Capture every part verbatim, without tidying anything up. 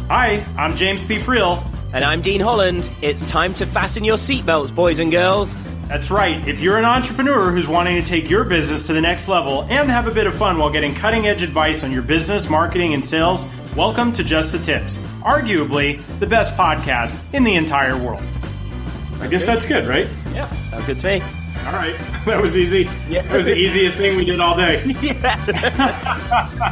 Hi, I'm James P. Friel. And I'm Dean Holland. It's time to fasten your seatbelts, boys and girls. That's right. If you're an entrepreneur who's wanting to take your business to the next level and have a bit of fun while getting cutting-edge advice on your business, marketing, and sales, welcome to Just the Tips, arguably the best podcast in the entire world. I guess that's good, right? Yeah, sounds good to me. All right. That was easy. Yeah. That was the easiest thing we did all day. Yeah.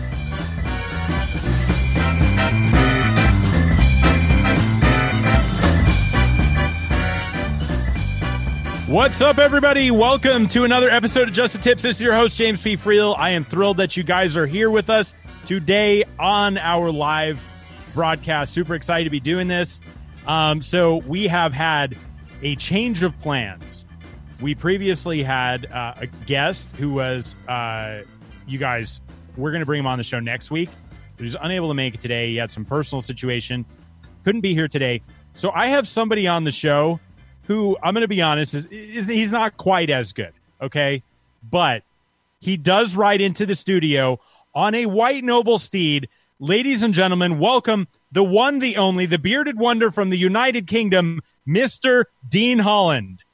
What's up, everybody? Welcome to another episode of Just the Tips. This is your host, James P. Friel. I am thrilled that you guys are here with us today on our live broadcast. Super excited to be doing this. Um, so we have had a change of plans. We previously had uh, a guest who was, uh, you guys, we're going to bring him on the show next week. He was unable to make it today. He had some personal situation. Couldn't be here today. So I have somebody on the show who, I'm going to be honest, is, is he's not quite as good, okay? But he does ride into the studio on a white noble steed. Ladies and gentlemen, welcome the one, the only, the bearded wonder from the United Kingdom, Mister Dean Holland.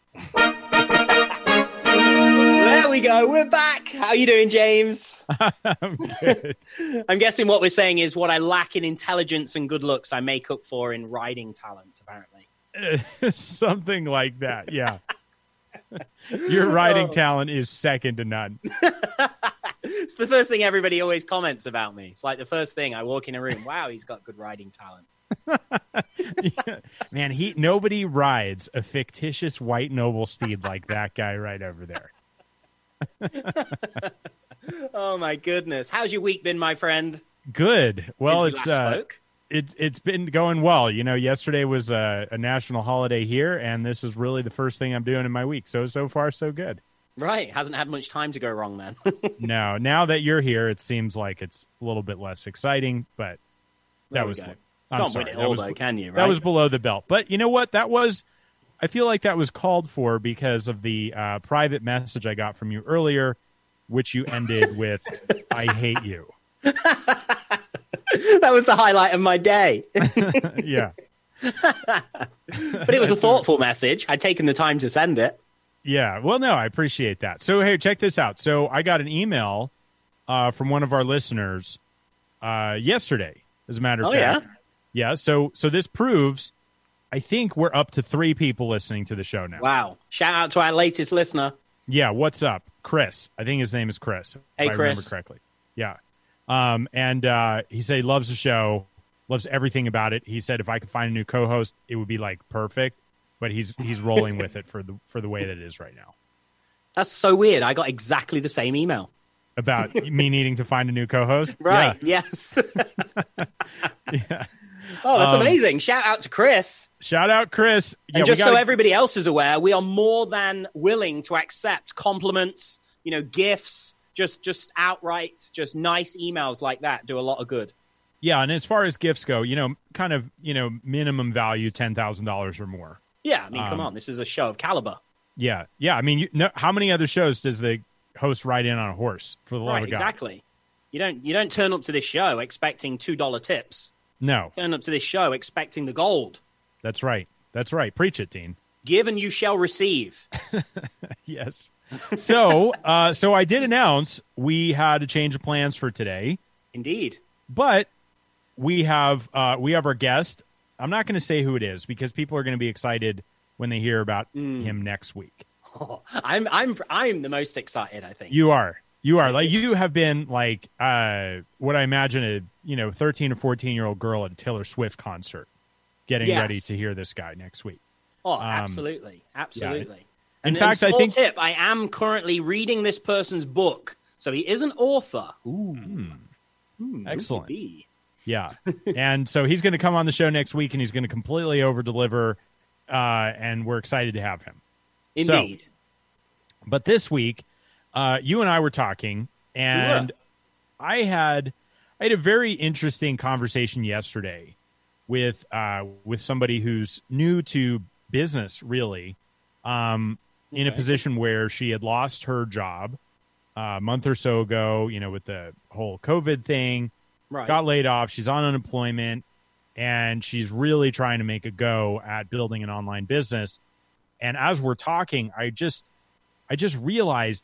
There we go. We're back. How are you doing, James? I'm good. I'm guessing what we're saying is what I lack in intelligence and good looks, I make up for in riding talent, apparently. Something like that, yeah. Your writing oh. talent is second to none. It's the first thing everybody always comments about me. It's like the first thing I walk in a room. Wow, he's got good writing talent. Yeah. Man, he nobody rides a fictitious white noble steed like that guy right over there. Oh my goodness! How's your week been, my friend? Good. Well, Since it's we last uh, spoke? it's it's been going well. You know, yesterday was a, a national holiday here, and this is really the first thing I'm doing in my week. So so far, so good. Right, hasn't had much time to go wrong then. No, now that you're here, it seems like it's a little bit less exciting, but that was. Go. I'm Can't sorry, win it that all, was, though, can you? Right? That was below the belt. But you know what? That was. I feel like that was called for because of the uh, private message I got from you earlier, which you ended with, "I hate you." That was the highlight of my day. Yeah. But it was a thoughtful message. I'd taken the time to send it. Yeah. Well, no, I appreciate that. So, hey, check this out. So I got an email uh, from one of our listeners uh, yesterday, as a matter of oh, fact. Yeah? Yeah. So, so this proves, I think we're up to three people listening to the show now. Wow. Shout out to our latest listener. Yeah. What's up? Chris. I think his name is Chris. Hey, if I Chris. remember correctly. Yeah. Um, and uh, he said he loves the show, loves everything about it. He said if I could find a new co-host, it would be like perfect. But he's he's rolling with it for the for the way that it is right now. That's so weird. I got exactly the same email about me needing to find a new co-host. Right? Yeah. Yes. Yeah. Oh, that's um, amazing! Shout out to Chris. Shout out, Chris. Yeah, and just gotta... so everybody else is aware, we are more than willing to accept compliments, you know, gifts. Just just outright, just nice emails like that do a lot of good. Yeah, and as far as gifts go, you know, kind of, you know, minimum value ten thousand dollars or more. Yeah, I mean, come um, on, this is a show of caliber. Yeah, yeah. I mean, you, no, how many other shows does the host ride in on a horse? For the love Right, of God, exactly. You don't you don't turn up to this show expecting two dollar tips. No, Turn up to this show expecting the gold. That's right. That's right. Preach it, Dean. Give and you shall receive. Yes. So, uh, so I did announce we had a change of plans for today. Indeed. But we have uh, we have our guest. I'm not going to say who it is because people are going to be excited when they hear about mm. him next week. Oh, I'm I'm I'm the most excited, I think. You are. You are. Like you have been like uh, what I imagine a you know thirteen or fourteen year old girl at a Taylor Swift concert getting yes. ready to hear this guy next week. Oh, um, absolutely. Absolutely. Yeah. And, In fact, and I think tip, I am currently reading this person's book. So he is an author. Ooh. Hmm. Hmm, Excellent. Yeah. And so he's going to come on the show next week and he's going to completely over deliver. Uh, and we're excited to have him. Indeed. So, but this week, uh, you and I were talking and I had, I had a very interesting conversation yesterday with, uh, with somebody who's new to business, really. Um, in okay. a position where she had lost her job uh, a month or so ago, you know, with the whole COVID thing, right. got laid off. She's on unemployment. and she's really trying to make a go at building an online business. And as we're talking, I just, I just realized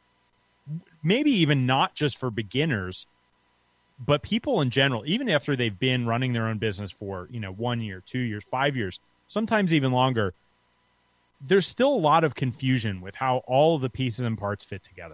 maybe even not just for beginners, but people in general, even after they've been running their own business for, you know, one year, two years, five years, sometimes even longer, there's still a lot of confusion with how all of the pieces and parts fit together.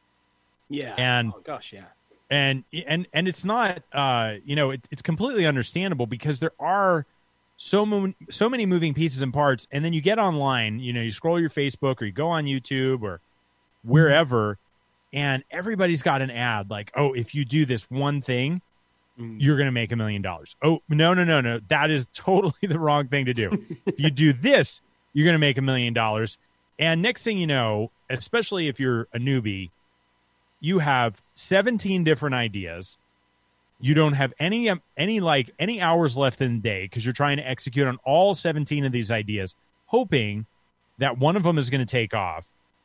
Yeah. And oh gosh, yeah. And and and it's not, uh, you know, it, it's completely understandable because there are so many so many moving pieces and parts. And then you get online, you know, you scroll your Facebook or you go on YouTube or wherever, and everybody's got an ad like, oh, if you do this one thing, mm. you're going to make a million dollars. Oh, no, no, no, no. That is totally the wrong thing to do. If you do this, you're going to make a million dollars. And next thing you know, especially if you're a newbie, you have seventeen different ideas. You don't have any, any like any hours left in the day because you're trying to execute on all seventeen of these ideas, hoping that one of them is going to take off.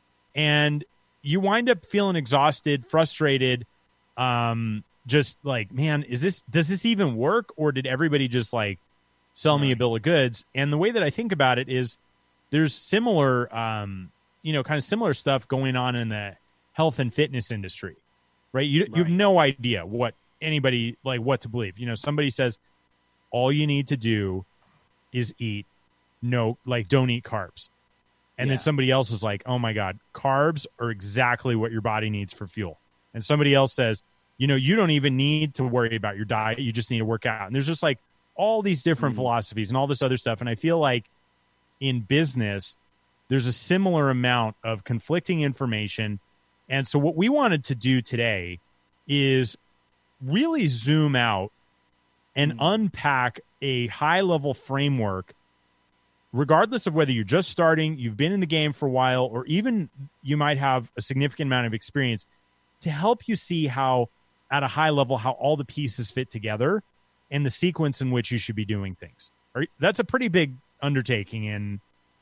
And you wind up feeling exhausted, frustrated, um, just like, man, is this, does this even work? Or did everybody just like sell me a bill of goods? And the way that I think about it is there's similar, um, you know, kind of similar stuff going on in the health and fitness industry, right? You, right. you have no idea what anybody, like what to believe. You know, somebody says, all you need to do is eat, no, like don't eat carbs. And yeah. then somebody else is like, oh my God, carbs are exactly what your body needs for fuel. And somebody else says, you know, you don't even need to worry about your diet. You just need to work out. And there's just like all these different mm. philosophies and all this other stuff. And I feel like in business, there's a similar amount of conflicting information. And so what we wanted to do today is really zoom out and mm. unpack a high-level framework, regardless of whether you're just starting, you've been in the game for a while, or even you might have a significant amount of experience, to help you see how, at a high level, how all the pieces fit together and the sequence in which you should be doing things. That's a pretty big undertaking in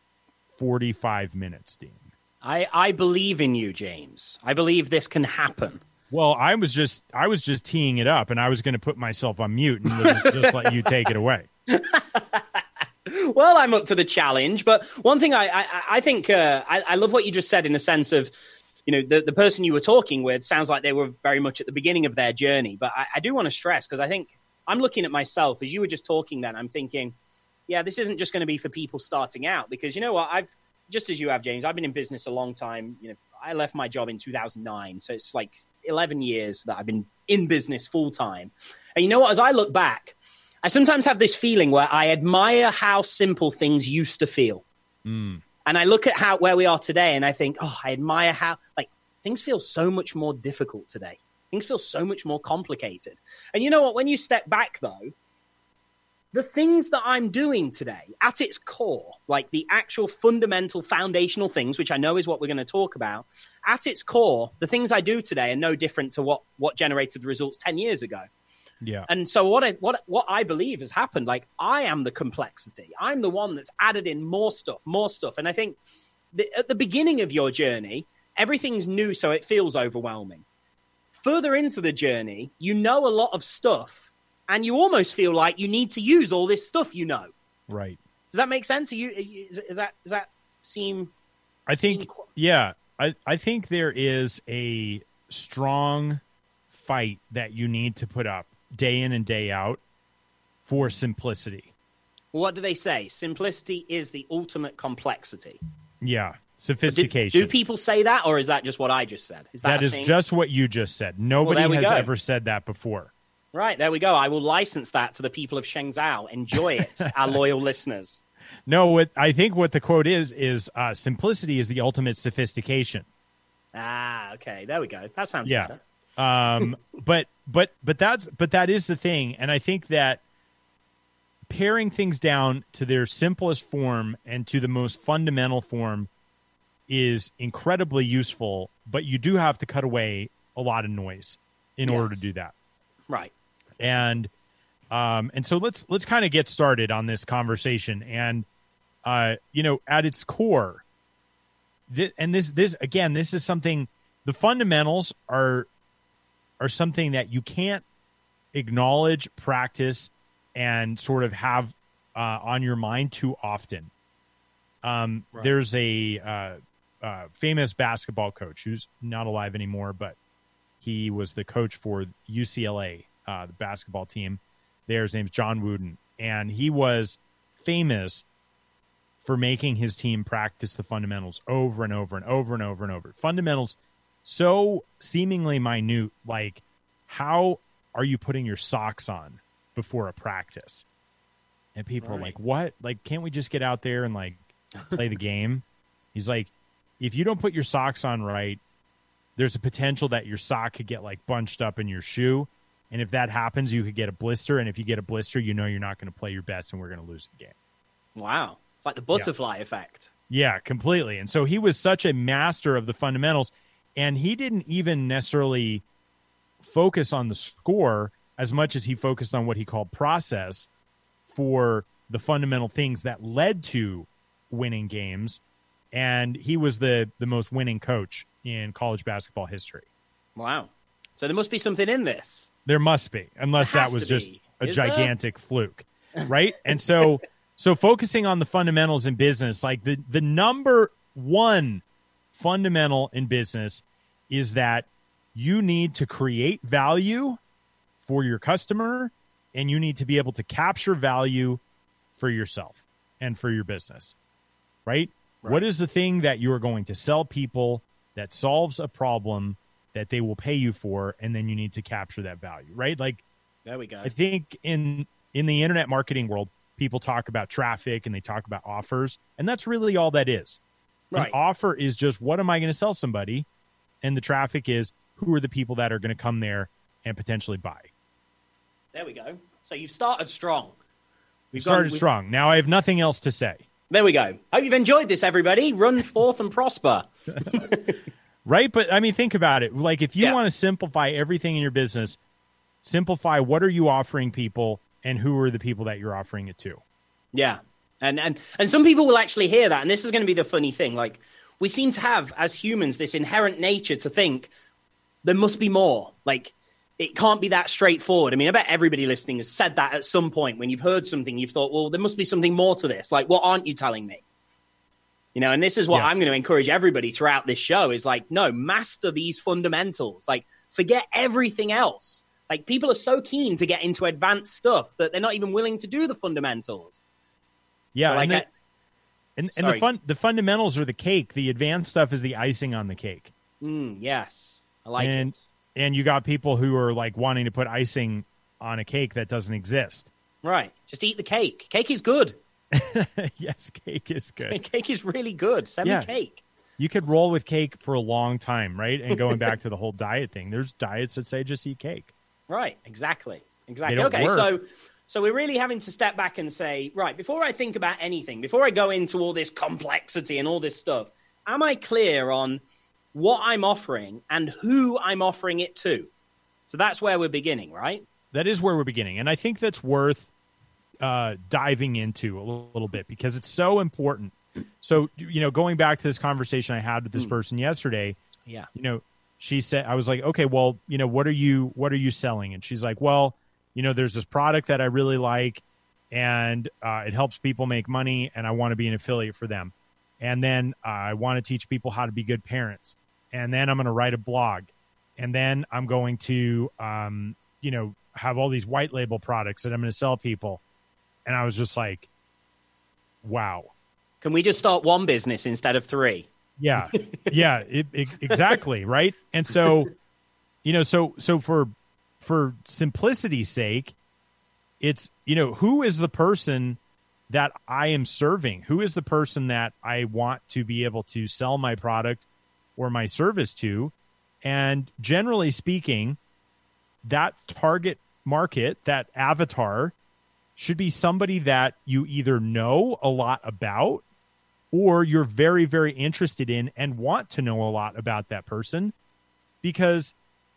forty-five minutes, Dean. I, I believe in you, James. I believe this can happen. Well, I was just I was just teeing it up, and I was going to put myself on mute and just, just let you take it away. Well, I'm up to the challenge, but one thing I I, I think uh, I, I love what you just said in the sense of, you know, the, the person you were talking with sounds like they were very much at the beginning of their journey. But I, I do want to stress, because I think I'm looking at myself as you were just talking then, I'm thinking, yeah, this isn't just going to be for people starting out, because you know what, I've just as you have, James, I've been in business a long time. You know, I left my job in two thousand nine, so it's like eleven years that I've been in business full time. And you know what, as I look back, I sometimes have this feeling where I admire how simple things used to feel. Mm. And I look at how where we are today and I think, oh, I admire how like things feel so much more difficult today. Things feel so much more complicated. And you know what, when you step back though, the things that I'm doing today at its core, like the actual fundamental foundational things, which I know is what we're going to talk about, at its core, the things I do today are no different to what, what generated the results ten years ago. Yeah. And so what I, what, what I believe has happened, like I am the complexity. I'm the one that's added in more stuff, more stuff. And I think the, at the beginning of your journey, everything's new, so it feels overwhelming. Further into the journey, you know a lot of stuff, and you almost feel like you need to use all this stuff you know. Right. Does that make sense? Are you, is, is that, does that seem... I think, seem qu- yeah. I, I think there is a strong fight that you need to put up day in and day out for simplicity. What do they say? Simplicity is the ultimate complexity. Yeah. Sophistication. Do, do people say that, or is that just what I just said? Is that, that is thing? Just what you just said. Nobody well, has go. ever said that before. Right, there we go. I will license that to the people of Shenzhou. Enjoy it, our loyal listeners. No, what I think what the quote is, is uh, simplicity is the ultimate sophistication. Ah, okay. There we go. That sounds yeah. better. um, but but but that's but that is the thing, and I think that paring things down to their simplest form and to the most fundamental form is incredibly useful. But you do have to cut away a lot of noise in yes. order to do that. Right. And um, and so let's let's kind of get started on this conversation. And uh, you know, at its core, th- and this this again, this is something. The fundamentals are. are something that you can't acknowledge, practice, and sort of have uh, on your mind too often. Um, right. There's a uh, uh, famous basketball coach who's not alive anymore, but he was the coach for U C L A, uh, the basketball team. There, his name's John Wooden, and he was famous for making his team practice the fundamentals over and over and over and over and over. Fundamentals so seemingly minute, like how are you putting your socks on before a practice? And people right. are like, what? Like, can't we just get out there and like play the game? He's like, if you don't put your socks on right, there's a potential that your sock could get like bunched up in your shoe. And if that happens, you could get a blister. And if you get a blister, you know you're not going to play your best and we're going to lose the game. Wow. It's like the butterfly yeah. effect. Yeah, completely. And so he was such a master of the fundamentals. And he didn't even necessarily focus on the score as much as he focused on what he called process for the fundamental things that led to winning games. And he was the, the most winning coach in college basketball history. Wow. So there must be something in this. There must be, unless that was just be. a Is gigantic there? fluke, right? And so so focusing on the fundamentals in business, like the, the number one fundamental in business is that you need to create value for your customer and you need to be able to capture value for yourself and for your business, right? right? What is the thing that you are going to sell people that solves a problem that they will pay you for, and then you need to capture that value, right? Like, there we go. I think in in the internet marketing world, people talk about traffic and they talk about offers, and that's really all that is. Right. An offer is just, what am I going to sell somebody? And the traffic is, who are the people that are going to come there and potentially buy? There we go. So you've started strong. We've started gone, strong. Now I have nothing else to say. There we go. Hope you've enjoyed this, everybody. Run forth and prosper. Right? But, I mean, think about it. Like, if you yeah. want to simplify everything in your business, simplify what are you offering people and who are the people that you're offering it to. Yeah. And and and some people will actually hear that, and this is going to be the funny thing. Like, we seem to have, as humans, this inherent nature to think there must be more. Like, it can't be that straightforward. I mean, I bet everybody listening has said that at some point when you've heard something, you've thought, well, there must be something more to this. Like, what aren't you telling me? You know, and this is what yeah. I'm going to encourage everybody throughout this show is like, no, master these fundamentals. Like, forget everything else. Like, people are so keen to get into advanced stuff that they're not even willing to do the fundamentals. Yeah, so, like, and, the, I, and, and the fun the fundamentals are the cake. The advanced stuff is the icing on the cake. Mm, yes, I like and, it. And you got people who are like wanting to put icing on a cake that doesn't exist. Right, just eat the cake. Cake is good. Yes, cake is good. Cake is really good. Send yeah. me cake. You could roll with cake for a long time, right? And going back to the whole diet thing, there's diets that say just eat cake. Right, exactly. Exactly. Okay, work. so so we're really having to step back and say, right, before I think about anything, before I go into all this complexity and all this stuff, am I clear on what I'm offering and who I'm offering it to? So that's where we're beginning, right? That is where we're beginning. And I think that's worth uh, diving into a little, little bit because it's so important. So, you know, going back to this conversation I had with this mm. person yesterday, yeah, you know, she said, I was like, okay, well, you know, what are you, what are you selling? And she's like, well, you know, there's this product that I really like and uh, it helps people make money and I want to be an affiliate for them. And then uh, I want to teach people how to be good parents. And then I'm going to write a blog. And then I'm going to, um, you know, have all these white label products that I'm going to sell people. And I was just like, wow. Can we just start one business instead of three? Yeah. Yeah, it, it, exactly. Right. And so, you know, so, so for, for simplicity's sake, it's, you know, who is the person that I am serving? Who is the person that I want to be able to sell my product or my service to? And generally speaking, that target market, that avatar, should be somebody that you either know a lot about or you're very, very interested in and want to know a lot about that person, because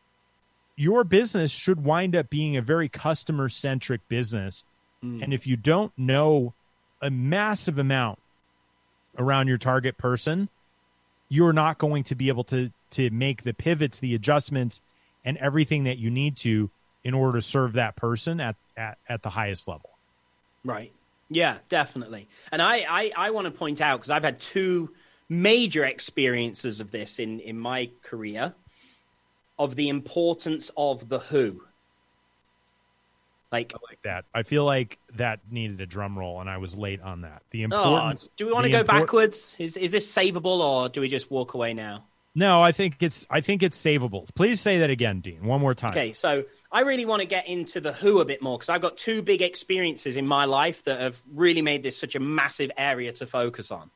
your business should wind up being a very customer-centric business. Mm. And if you don't know a massive amount around your target person, you're not going to be able to, to make the pivots, the adjustments, and everything that you need to in order to serve that person at, at, at the highest level. Right. Yeah, definitely. And I, I, I want to point out, because I've had two major experiences of this in, in my career, of the importance of the who. Like, I like that. I feel like that needed a drum roll, and I was late on that. The importance. Oh, do we want to go import- backwards? Is is this savable, or do we just walk away now? No, I think it's I think it's savable. Please say that again, Dean, one more time. Okay, so I really want to get into the who a bit more, because I've got two big experiences in my life that have really made this such a massive area to focus on.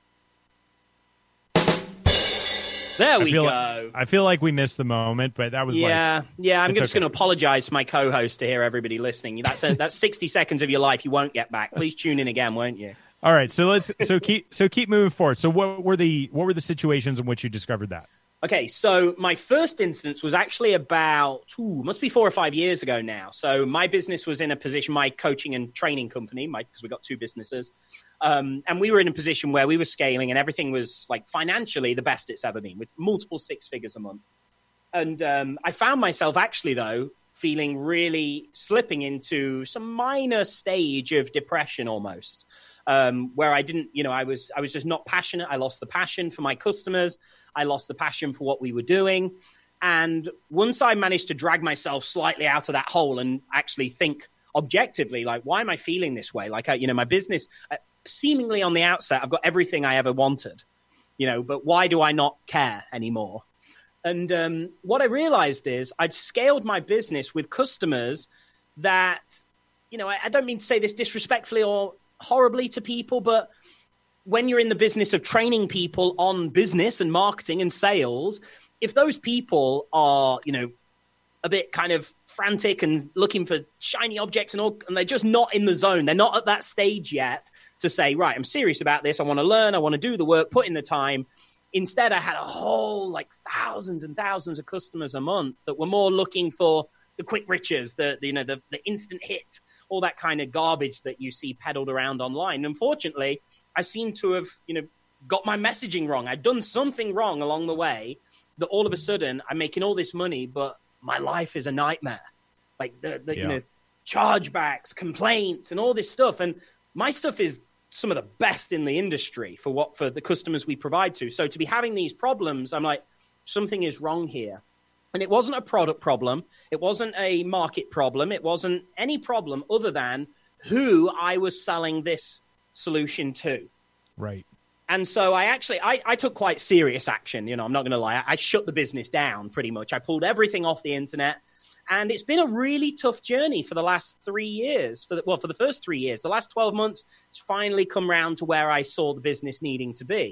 There we I go. Like, I feel like we missed the moment, but that was yeah, like... Yeah, I'm just okay. going to apologize to my co-host to hear everybody listening. That's a, that's sixty seconds of your life you won't get back. Please tune in again, won't you? All right, so let's so keep so keep moving forward. So what were the what were the situations in which you discovered that? Okay, so my first instance was actually about, ooh, must be four or five years ago now. So my business was in a position, my coaching and training company, because we got two businesses, um, and we were in a position where we were scaling and everything was like financially the best it's ever been, with multiple six figures a month. And um, I found myself actually, though, feeling really slipping into some minor stage of depression almost. Um, where I didn't, you know, I was, I was just not passionate. I lost the passion for my customers. I lost the passion for what we were doing. And once I managed to drag myself slightly out of that hole and actually think objectively, like, why am I feeling this way? Like, I, you know, my business, uh, seemingly on the outset, I've got everything I ever wanted, you know, but why do I not care anymore? And um, what I realized is I'd scaled my business with customers that, you know, I, I don't mean to say this disrespectfully or horribly to people, but when you're in the business of training people on business and marketing and sales, if those people are, you know, a bit kind of frantic and looking for shiny objects and all, and they're just not in the zone, they're not at that stage yet to say, right, I'm serious about this. I want to learn. I want to do the work, put in the time. Instead, I had a whole like thousands and thousands of customers a month that were more looking for the quick riches, the, the you know, the, the instant hit, all that kind of garbage that you see peddled around online. Unfortunately, I seem to have, you know, got my messaging wrong. I'd done something wrong along the way that all of a sudden I'm making all this money, but my life is a nightmare. Like the, the yeah. you know, chargebacks, complaints, and all this stuff. And my stuff is some of the best in the industry for what for the customers we provide to. So to be having these problems, I'm like, something is wrong here. And it wasn't a product problem. It wasn't a market problem. It wasn't any problem other than who I was selling this solution to. Right. And so I actually, I, I took quite serious action. You know, I'm not going to lie. I, I shut the business down pretty much. I pulled everything off the internet. And it's been a really tough journey for the last three years. For the, well, for the first three years. The last twelve months, it's finally come around to where I saw the business needing to be.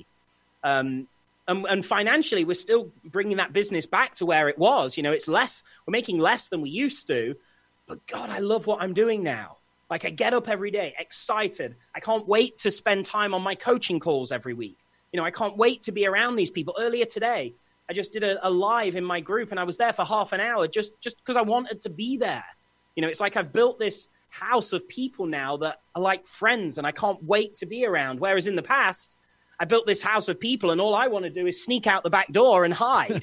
Um, and, and financially, we're still bringing that business back to where it was. You know, it's less, we're making less than we used to. But God, I love what I'm doing now. Like, I get up every day excited. I can't wait to spend time on my coaching calls every week. You know, I can't wait to be around these people. Earlier today, I just did a, a live in my group, and I was there for half an hour just just because I wanted to be there. You know, it's like I've built this house of people now that are like friends, and I can't wait to be around. Whereas in the past, I built this house of people, and all I want to do is sneak out the back door and hide.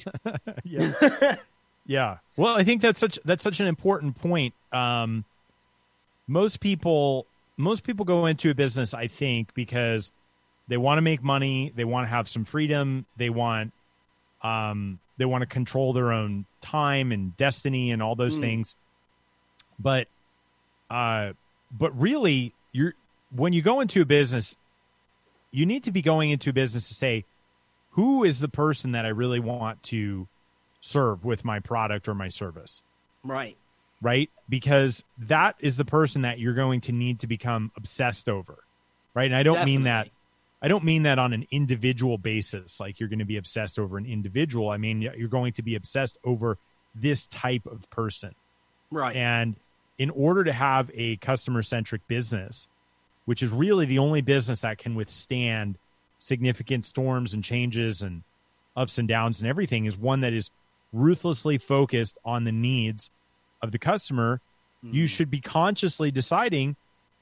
yeah. yeah. Well, I think that's such that's such an important point. Um, most people most people go into a business, I think, because they want to make money, they want to have some freedom, they want um, they want to control their own time and destiny and all those mm. things. But uh, but really, you're when you go into a business, you need to be going into a business to say, who is the person that I really want to serve with my product or my service? Right. Right? Because that is the person that you're going to need to become obsessed over. Right? And I don't Definitely. mean that I don't mean that on an individual basis, like you're going to be obsessed over an individual. I mean, you're going to be obsessed over this type of person. Right. And in order to have a customer-centric business, which is really the only business that can withstand significant storms and changes and ups and downs and everything, is one that is ruthlessly focused on the needs of the customer. Mm. You should be consciously deciding,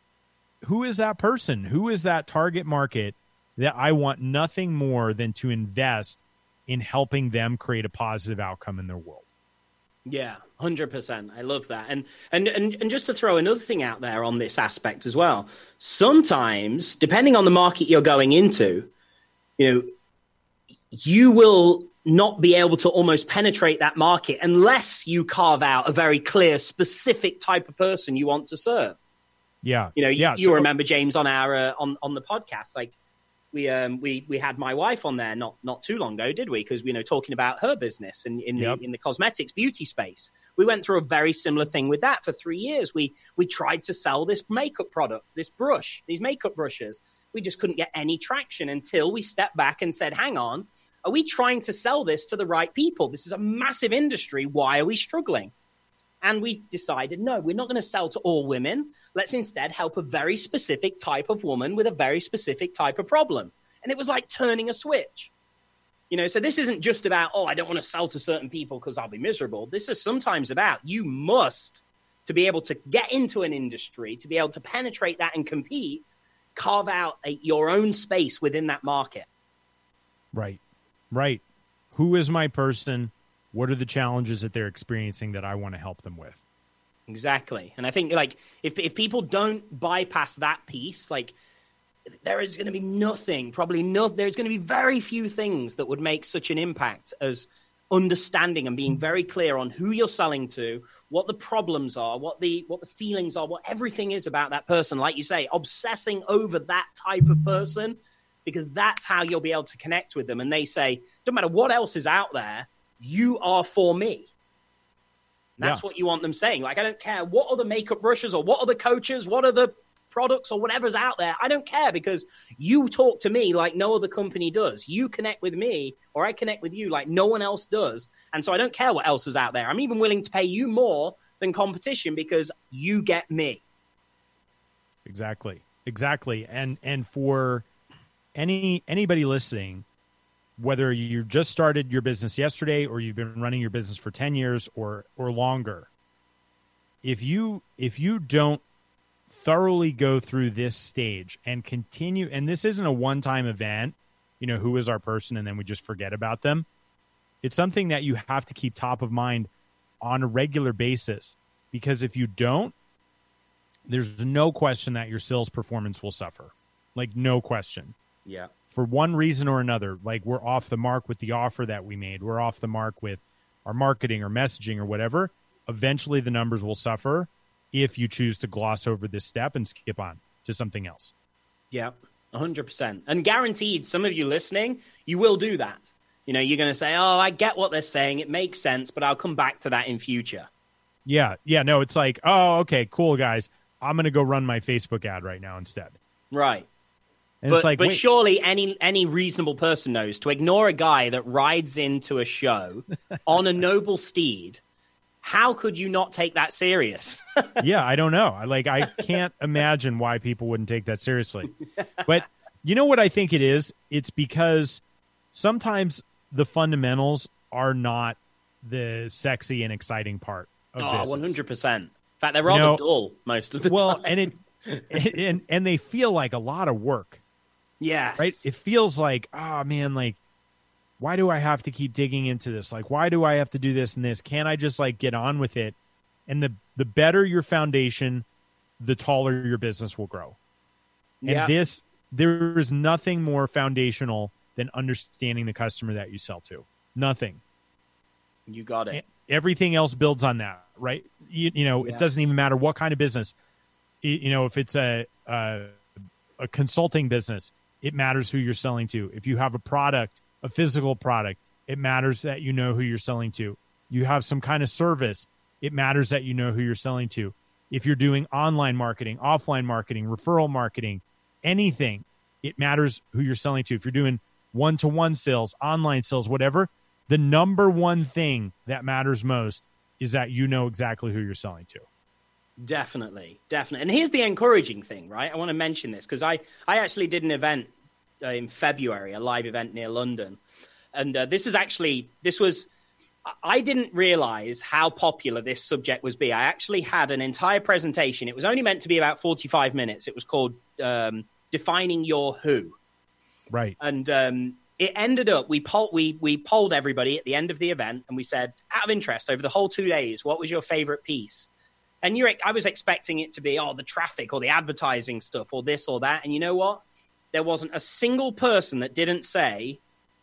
who is that person? Who is that target market that I want nothing more than to invest in helping them create a positive outcome in their world? Yeah, one one hundred percent. I love that. And, and and and just to throw another thing out there on this aspect as well, sometimes, depending on the market you're going into, you know, you will not be able to almost penetrate that market unless you carve out a very clear, specific type of person you want to serve. Yeah. You know, yeah, you, you so- remember James on our uh, on on the podcast, like we um we we had my wife on there not not too long ago, did we? Because you know, talking about her business and in, in Yep. the in the cosmetics beauty space, we went through a very similar thing with that for three years. We we tried to sell this makeup product, this brush, these makeup brushes. We just couldn't get any traction until we stepped back and said, "Hang on, are we trying to sell this to the right people? This is a massive industry. Why are we struggling?" And we decided, no, we're not going to sell to all women. Let's instead help a very specific type of woman with a very specific type of problem. And it was like turning a switch. You know, so this isn't just about, oh, I don't want to sell to certain people because I'll be miserable. This is sometimes about you must, to be able to get into an industry, to be able to penetrate that and compete, carve out a, your own space within that market. Right. Right. Who is my person? What are the challenges that they're experiencing that I want to help them with? Exactly. And I think like if if people don't bypass that piece, like there is going to be nothing, probably no, there's going to be very few things that would make such an impact as understanding and being very clear on who you're selling to, what the problems are, what the what the feelings are, what everything is about that person. Like you say, obsessing over that type of person, because that's how you'll be able to connect with them. And they say, no matter what else is out there, you are for me. That's Yeah. what you want them saying. Like, I don't care what are the makeup brushes or what are the coaches, what are the products or whatever's out there. I don't care because you talk to me like no other company does. You connect with me or I connect with you like no one else does. And so I don't care what else is out there. I'm even willing to pay you more than competition because you get me. Exactly. Exactly. And and for any anybody listening, whether you just started your business yesterday or you've been running your business for ten years or or longer, if you if you don't thoroughly go through this stage and continue, and this isn't a one-time event, you know, who is our person and then we just forget about them. It's something that you have to keep top of mind on a regular basis, because if you don't, there's no question that your sales performance will suffer. Like, no question. Yeah. For one reason or another, like we're off the mark with the offer that we made. We're off the mark with our marketing or messaging or whatever. Eventually the numbers will suffer if you choose to gloss over this step and skip on to something else. Yeah, one hundred percent. And guaranteed, some of you listening, you will do that. You know, you're going to say, oh, I get what they're saying. It makes sense, but I'll come back to that in future. Yeah. Yeah. No, it's like, oh, okay, cool, guys. I'm going to go run my Facebook ad right now instead. Right. And but it's like, but wait, surely any any reasonable person knows to ignore a guy that rides into a show on a noble steed. How could you not take that serious? yeah, I don't know. I like I can't imagine why people wouldn't take that seriously. But you know what I think it is? It's because sometimes the fundamentals are not the sexy and exciting part of Oh, business. one hundred percent. In fact, they're rather know, dull most of the well, time. and it and and they feel like a lot of work. Yes. Right? It feels like, oh man, like, why do I have to keep digging into this? Like, why do I have to do this and this? Can't I just like get on with it? And the the better your foundation, the taller your business will grow. And Yeah. this, there is nothing more foundational than understanding the customer that you sell to. Nothing. You got it. Everything else builds on that, right? You, you know, Yeah. it doesn't even matter what kind of business. You, you know, if it's a, a a consulting business, it matters who you're selling to. If you have a product, a physical product, it matters that you know who you're selling to. You have some kind of service, it matters that you know who you're selling to. If you're doing online marketing, offline marketing, referral marketing, anything, it matters who you're selling to. If you're doing one-to-one sales, online sales, whatever, the number one thing that matters most is that you know exactly who you're selling to. Definitely, definitely. And here's the encouraging thing, right? I want to mention this because I, I actually did an event uh, in February, a live event near London. And uh, this is actually, this was, I didn't realize how popular this subject was be. I actually had an entire presentation. It was only meant to be about forty-five minutes. It was called um, Defining Your Who. Right. And um, it ended up, we, poll, we, we polled everybody at the end of the event, and we said, out of interest, over the whole two days, what was your favorite piece? And you're, I was expecting it to be, oh, the traffic or the advertising stuff or this or that. And you know what? There wasn't a single person that didn't say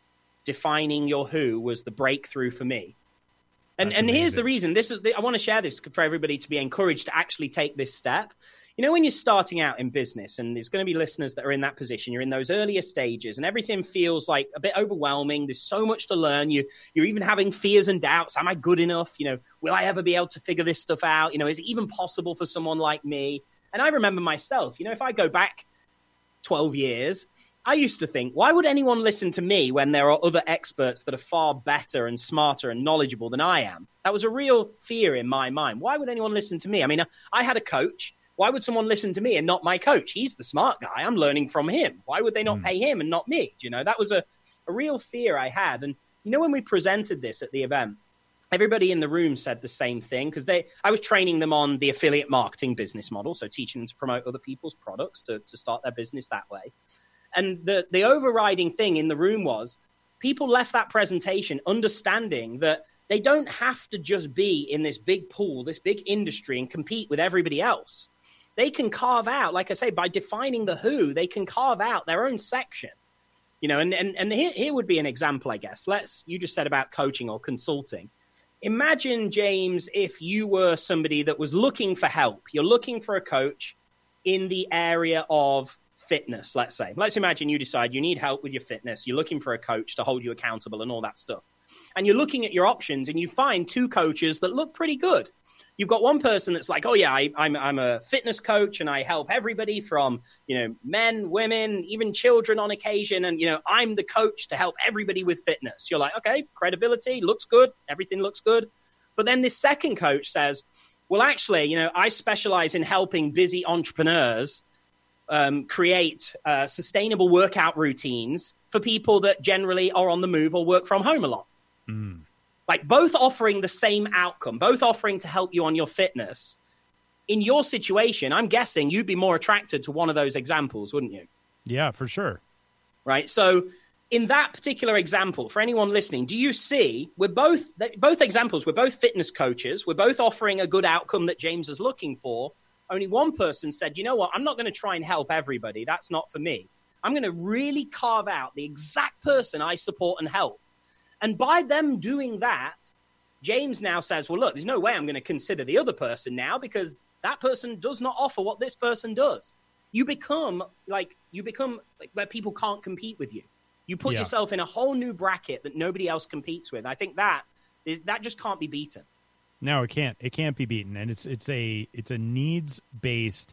defining your who was the breakthrough for me. And That's and amazing. Here's the reason. This is the, I want to share this for everybody to be encouraged to actually take this step. You know, when you're starting out in business, and there's going to be listeners that are in that position, you're in those earlier stages and everything feels like a bit overwhelming. There's so much to learn. You, you're even having fears and doubts. Am I good enough? You know, will I ever be able to figure this stuff out? You know, is it even possible for someone like me? And I remember myself, you know, if I go back twelve years, I used to think, why would anyone listen to me when there are other experts that are far better and smarter and knowledgeable than I am? That was a real fear in my mind. Why would anyone listen to me? I mean, I had a coach. Why would someone listen to me and not my coach? He's the smart guy. I'm learning from him. Why would they not mm. pay him and not me? You know, that was a, a real fear I had. And, you know, when we presented this at the event, everybody in the room said the same thing because they, I was training them on the affiliate marketing business model. So teaching them to promote other people's products to, to start their business that way. And the, the overriding thing in the room was people left that presentation understanding that they don't have to just be in this big pool, this big industry and compete with everybody else. They can carve out, like I say, by defining the who, they can carve out their own section. You know, and, and, and here, here would be an example, I guess. Let's, you just said about coaching or consulting. Imagine, James, if you were somebody that was looking for help. You're looking for a coach in the area of fitness, let's say. Let's imagine you decide you need help with your fitness. You're looking for a coach to hold you accountable and all that stuff. And you're looking at your options and you find two coaches that look pretty good. You've got one person that's like, oh, yeah, I, I'm I'm a fitness coach and I help everybody from, you know, men, women, even children on occasion. And, you know, I'm the coach to help everybody with fitness. You're like, okay, credibility, looks good. Everything looks good. But then this second coach says, well, actually, you know, I specialize in helping busy entrepreneurs um, create uh, sustainable workout routines for people that generally are on the move or work from home a lot. Mm. Like both offering the same outcome, both offering to help you on your fitness. In your situation, I'm guessing you'd be more attracted to one of those examples, wouldn't you? Yeah, for sure. Right. So in that particular example, for anyone listening, do you see we're both both examples, we're both fitness coaches. We're both offering a good outcome that James is looking for. Only one person said, you know what, I'm not going to try and help everybody. That's not for me. I'm going to really carve out the exact person I support and help. And by them doing that, James now says, well, look, there's no way I'm going to consider the other person now because that person does not offer what this person does. You become like you become like where people can't compete with you. You put yeah. yourself in a whole new bracket that nobody else competes with. I think that that just can't be beaten. No, it can't. It can't be beaten. And it's it's a it's a needs-based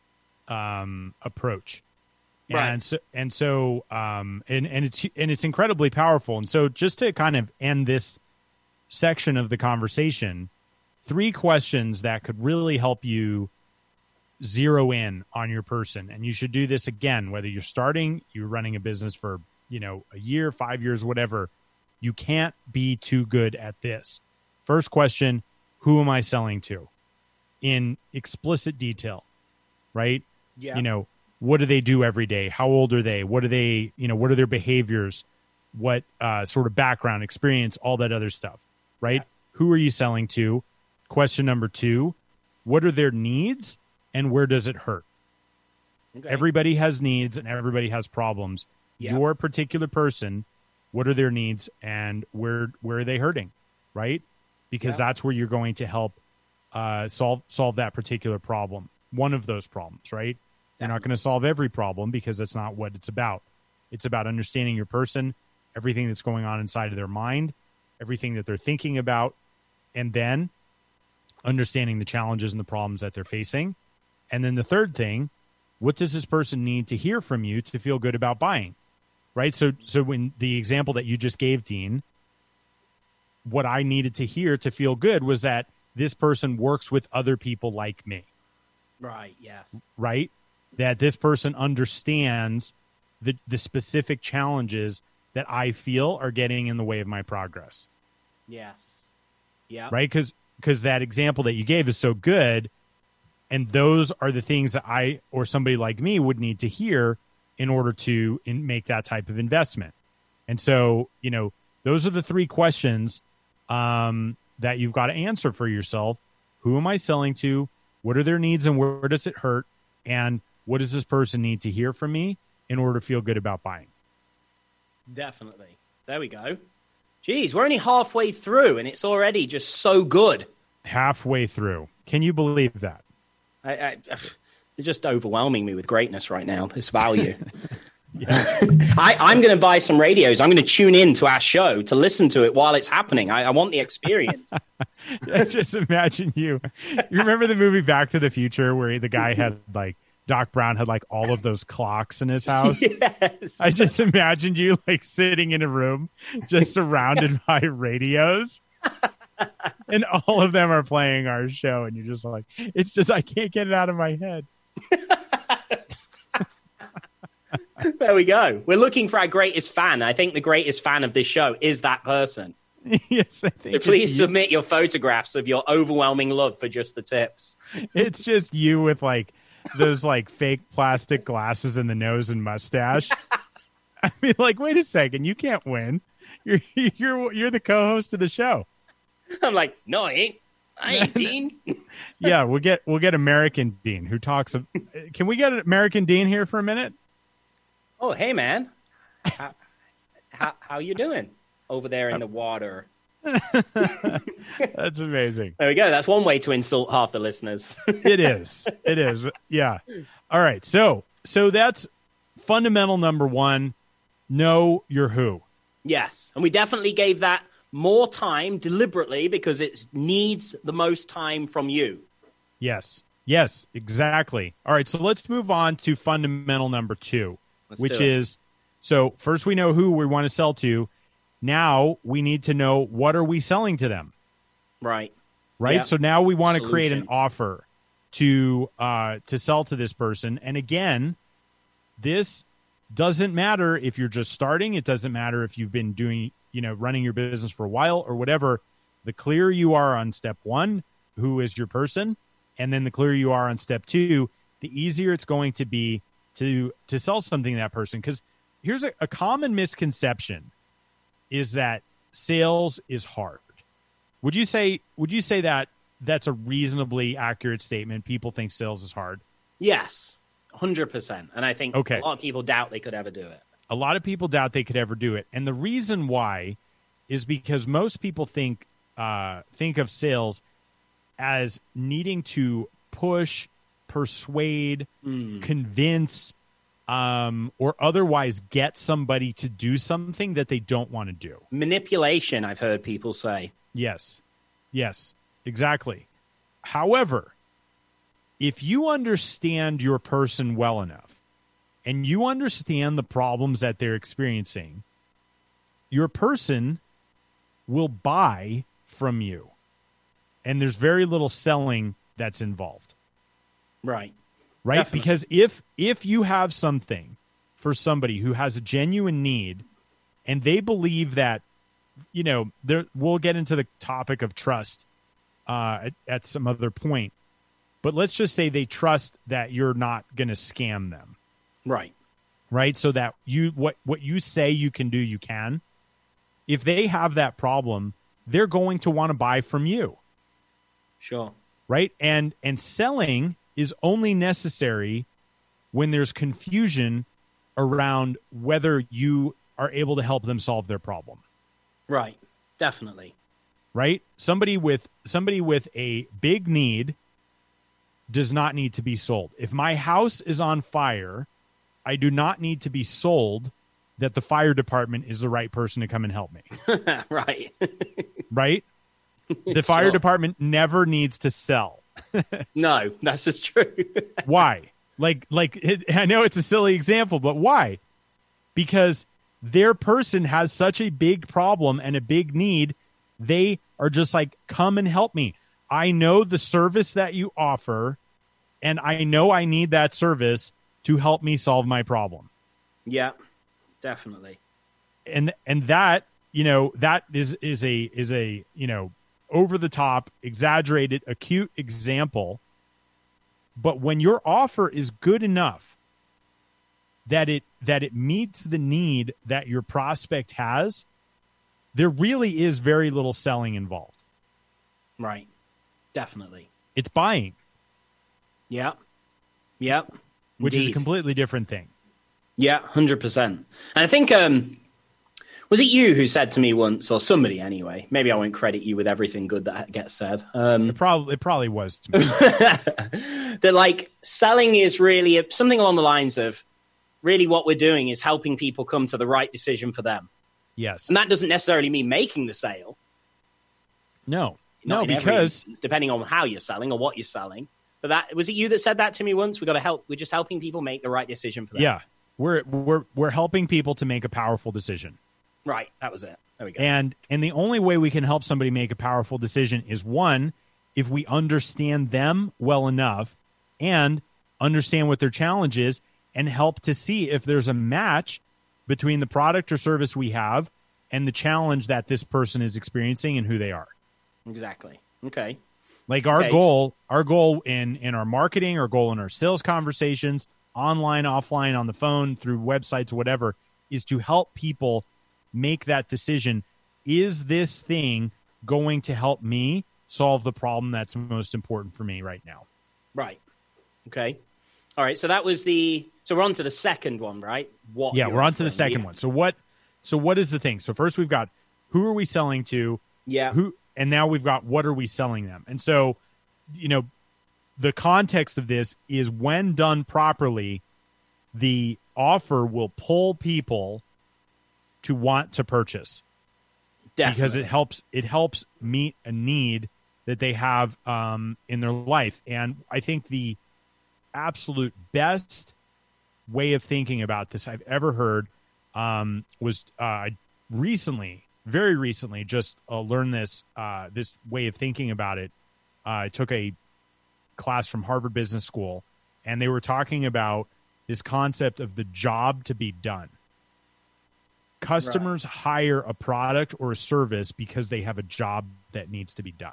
um, approach. Right. And so, and so, um, and, and it's, and it's incredibly powerful. And so just to kind of end this section of the conversation, three questions that could really help you zero in on your person. And you should do this again, whether you're starting, you're running a business for, you know, a year, five years, whatever. You can't be too good at this. First question, who am I selling to? In explicit detail, right? Yeah. You know, what do they do every day? How old are they? What are they, you know, what are their behaviors? What uh, sort of background, experience, all that other stuff, right? Yeah. Who are you selling to? Question number two, what are their needs and where does it hurt? Okay. Everybody has needs and everybody has problems. Yeah. Your particular person, what are their needs and where where are they hurting, right? Because yeah. that's where you're going to help uh, solve solve that particular problem, one of those problems, right? You're not going to solve every problem because that's not what it's about. It's about understanding your person, everything that's going on inside of their mind, everything that they're thinking about, and then understanding the challenges and the problems that they're facing. And then the third thing, what does this person need to hear from you to feel good about buying, right? So, so when the example that you just gave, Dean, what I needed to hear to feel good was that this person works with other people like me. Right, yes. Right? That this person understands the, the specific challenges that I feel are getting in the way of my progress. Yes. Yeah. Right? Because because that example that you gave is so good, and those are the things that I or somebody like me would need to hear in order to in, make that type of investment. And so, you know, those are the three questions um, that you've got to answer for yourself. Who am I selling to? What are their needs and where does it hurt? And what does this person need to hear from me in order to feel good about buying? Definitely. There we go. Geez, we're only halfway through and it's already just so good. Halfway through. Can you believe that? I, I, you're just overwhelming me with greatness right now, this value. Yeah. I, I'm going to buy some radios. I'm going to tune in to our show to listen to it while it's happening. I, I want the experience. Just imagine you. You remember the movie Back to the Future where the guy had like, Doc Brown had like all of those clocks in his house? Yes. I just imagined you like sitting in a room just surrounded by radios. And all of them are playing our show. And you're just like, it's just, I can't get it out of my head. There we go. We're looking for our greatest fan. I think the greatest fan of this show is that person. Yes, I think so please you. submit your photographs of your overwhelming love for Just the Tips. It's just you with like those like fake plastic glasses in the nose and mustache. I mean, like, wait a second, you can't win. You're you're you're the co-host of the show. I'm like, no, I ain't. I ain't Dean. Yeah, we'll get we'll get American Dean who talks. Of, can we get American Dean here for a minute? Oh, hey, man. How, how, how you doing over there in the water? That's amazing. There we go. That's one way to insult half the listeners. It is. It is. Yeah. All right. So, so that's fundamental number one. Know your who. Yes. And we definitely gave that more time deliberately because it needs the most time from you. Yes. Yes, exactly. All right. So let's move on to fundamental number two. Let's which is, so first we know who we want to sell to. Now we need to know what are we selling to them. Right. Right. Yeah. So now we want Solution. to create an offer to uh, to sell to this person. And again, this doesn't matter if you're just starting. It doesn't matter if you've been doing, you know, running your business for a while or whatever. The clearer you are on step one, who is your person, and then the clearer you are on step two, the easier it's going to be to to sell something to that person. Because here's a, a common misconception is that sales is hard. Would you say would you say that that's a reasonably accurate statement? People think sales is hard. Yes, one hundred percent. And I think okay. a lot of people doubt they could ever do it. A lot of people doubt they could ever do it. And the reason why is because most people think uh, think of sales as needing to push, persuade, mm. convince, um, or otherwise get somebody to do something that they don't want to do. Manipulation, I've heard people say. Yes. Yes, exactly. However, if you understand your person well enough and you understand the problems that they're experiencing, your person will buy from you. And there's very little selling that's involved. Right. Right? Definitely. Because if if you have something for somebody who has a genuine need and they believe that, you know, there, we'll get into the topic of trust uh, at, at some other point. But let's just say they trust that you're not going to scam them. Right. Right? So that you what, what you say you can do, you can. If they have that problem, they're going to want to buy from you. Sure. Right? And and selling is only necessary when there's confusion around whether you are able to help them solve their problem. Right. Definitely. Right? Somebody with somebody with a big need does not need to be sold. If my house is on fire, I do not need to be sold that the fire department is the right person to come and help me. Right. Right? The fire Sure. department never needs to sell. No, that's just true. Why? Like, like it, I know it's a silly example, but why? Because their person has such a big problem and a big need. They are just like, come and help me. I know the service that you offer, and I know I need that service to help me solve my problem. Yeah, definitely. And and that, you know, that is is a is a, you know, over the top, exaggerated, acute example. But when your offer is good enough, that it that it meets the need that your prospect has, there really is very little selling involved. Right. Definitely. It's buying. Yeah. Yeah. Which Indeed. is a completely different thing. Yeah, one hundred percent. And I think, um, was it you who said to me once, or somebody anyway, maybe I won't credit you with everything good that gets said. Um, It probably it probably was to me. that like selling is really something along the lines of really what we're doing is helping people come to the right decision for them. Yes. And that doesn't necessarily mean making the sale. No. Not No, in every because instance, depending on how you're selling or what you're selling. But that was it you that said that to me once? We got to help. We're just helping people make the right decision for them. yeah, we're we're we're helping people to make a powerful decision. Right. That was it. There we go. And and the only way we can help somebody make a powerful decision is, one, if we understand them well enough and understand what their challenge is and help to see if there's a match between the product or service we have and the challenge that this person is experiencing and who they are. Exactly. Okay. Like our Okay. goal, our goal in, in our marketing, our goal in our sales conversations, online, offline, on the phone, through websites, whatever, is to help people make that decision. Is this thing going to help me solve the problem that's most important for me right now? Right. Okay. All right. So that was the. So we're on to the second one, right? What? Yeah, you're we're on to the offering. second Yeah. one. So what? So what is the thing? So first we've got who are we selling to? Yeah. Who? And now we've got what are we selling them? And so, you know, the context of this is when done properly, the offer will pull people to want to purchase. Definitely. Because it helps it helps meet a need that they have um, in their life. And I think the absolute best way of thinking about this I've ever heard um, was uh, recently, very recently, just uh, learned this uh, this way of thinking about it. Uh, I took a class from Harvard Business School, and they were talking about this concept of the job to be done. Customers right. hire a product or a service because they have a job that needs to be done.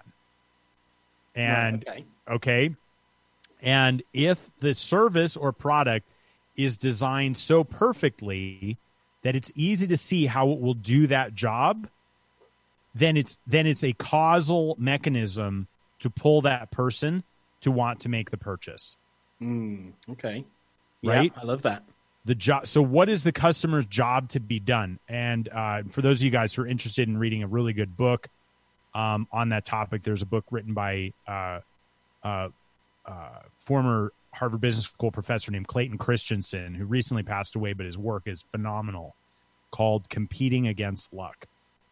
And right, okay. okay. And if the service or product is designed so perfectly that it's easy to see how it will do that job, then it's then it's a causal mechanism to pull that person to want to make the purchase. Mm, okay. Right? Yeah, I love that. The job. So what is the customer's job to be done? And uh, for those of you guys who are interested in reading a really good book um, on that topic, there's a book written by uh, uh, uh, former Harvard Business School professor named Clayton Christensen, who recently passed away, but his work is phenomenal, called Competing Against Luck.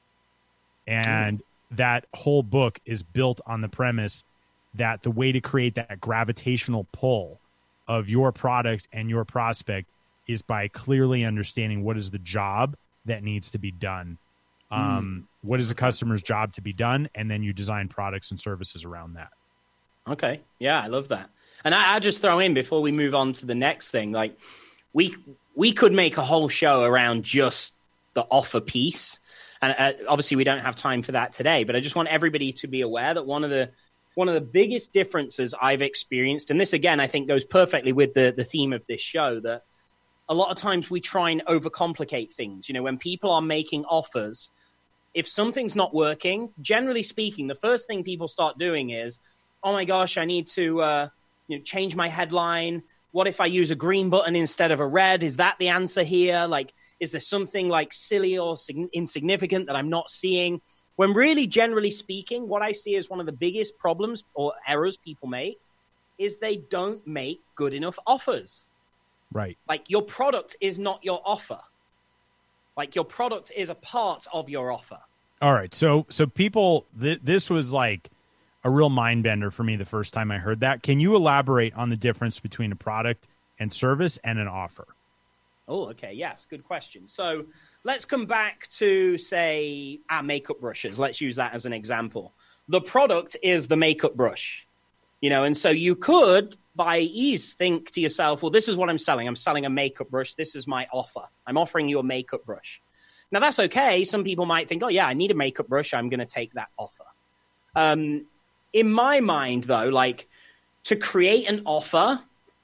And mm. that whole book is built on the premise that the way to create that gravitational pull of your product and your prospect is by clearly understanding what is the job that needs to be done. Um, mm. What is the customer's job to be done? And then you design products and services around that. Okay. Yeah, I love that. And I, I just throw in before we move on to the next thing, like we we could make a whole show around just the offer piece. And uh, obviously we don't have time for that today, but I just want everybody to be aware that one of the one of the biggest differences I've experienced, and this again, I think goes perfectly with the, the theme of this show, that a lot of times we try and overcomplicate things. You know, when people are making offers, if something's not working, generally speaking, the first thing people start doing is, oh my gosh, I need to uh, you know, change my headline. What if I use a green button instead of a red? Is that the answer here? Like, is there something like silly or sig- insignificant that I'm not seeing? When really, generally speaking, what I see as one of the biggest problems or errors people make is they don't make good enough offers. Right. Like your product is not your offer. Like your product is a part of your offer. All right. So, so people, th- this was like a real mind bender for me the first time I heard that. Can you elaborate on the difference between a product and service and an offer? Oh, okay. Yes. Good question. So let's come back to, say, our makeup brushes. Let's use that as an example. The product is the makeup brush, you know, and so you could by ease think to yourself, well, this is what I'm selling. I'm selling a makeup brush. This is my offer. I'm offering you a makeup brush. Now, that's okay. Some people might think, oh, yeah, I need a makeup brush. I'm going to take that offer. Um, in my mind, though, like to create an offer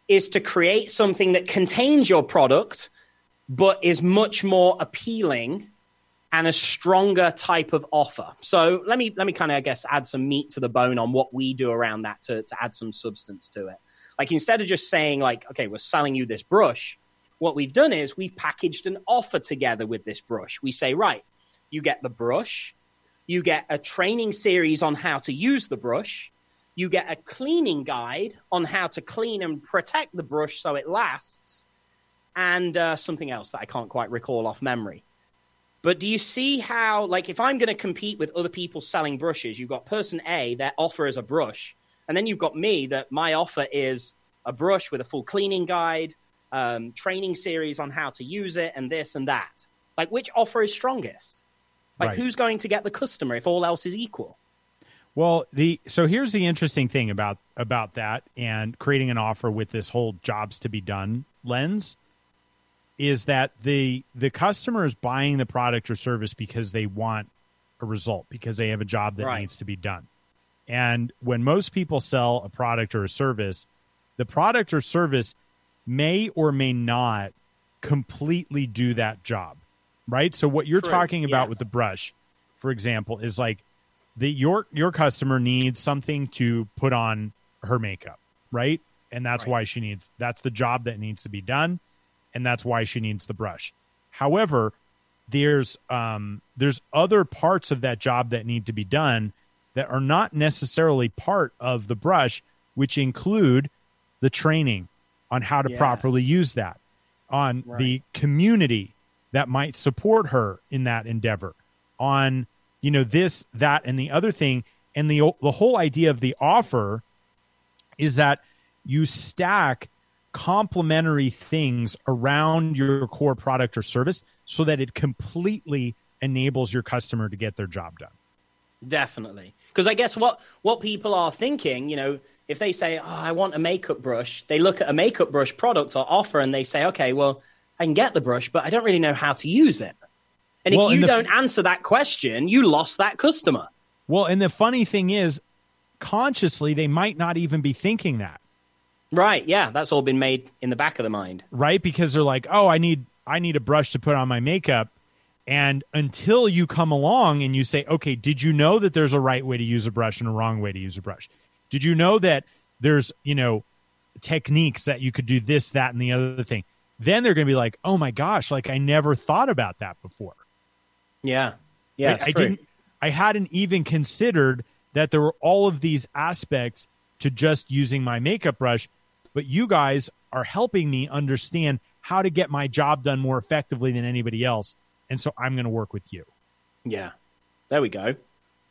is to create something that contains your product, but is much more appealing and a stronger type of offer. So let me let me kind of, I guess, add some meat to the bone on what we do around that to, to add some substance to it. Like, instead of just saying, like, okay, we're selling you this brush, what we've done is we've packaged an offer together with this brush. We say, right, you get the brush, you get a training series on how to use the brush, you get a cleaning guide on how to clean and protect the brush so it lasts, and uh, something else that I can't quite recall off memory. But do you see how, like, if I'm going to compete with other people selling brushes, you've got person A, their offer is a brush, and then you've got me, that my offer is a brush with a full cleaning guide, um, training series on how to use it, and this and that. Like, which offer is strongest? Like, right. Who's going to get the customer if all else is equal? Well, the so here's the interesting thing about about that and creating an offer with this whole jobs to be done lens is that the the customer is buying the product or service because they want a result, because they have a job that right. needs to be done. And when most people sell a product or a service, the product or service may or may not completely do that job, right? So what you're True. talking about yes. with the brush, for example, is like the your your customer needs something to put on her makeup, right? And that's right. why she needs, that's the job that needs to be done. And that's why she needs the brush. However, there's um, there's other parts of that job that need to be done that are not necessarily part of the brush, which include the training on how to yes. properly use that, on right. the community that might support her in that endeavor, on, you know, this, that, and the other thing. And the the whole idea of the offer is that you stack complementary things around your core product or service so that it completely enables your customer to get their job done. Definitely. Because I guess what, what people are thinking, you know, if they say, oh, I want a makeup brush, they look at a makeup brush product or offer and they say, okay, well, I can get the brush, but I don't really know how to use it. And well, if you the, don't answer that question, you lost that customer. Well, and the funny thing is, consciously, they might not even be thinking that. Right, yeah, that's all been made in the back of the mind. Right, because they're like, oh, I need I need a brush to put on my makeup. And until you come along and you say, okay, did you know that there's a right way to use a brush and a wrong way to use a brush? Did you know that there's, you know, techniques that you could do this, that, and the other thing? Then they're going to be like, oh my gosh, like I never thought about that before. Yeah, yeah, I, I didn't. I hadn't even considered that there were all of these aspects to just using my makeup brush. But you guys are helping me understand how to get my job done more effectively than anybody else. And so I'm going to work with you. Yeah, there we go.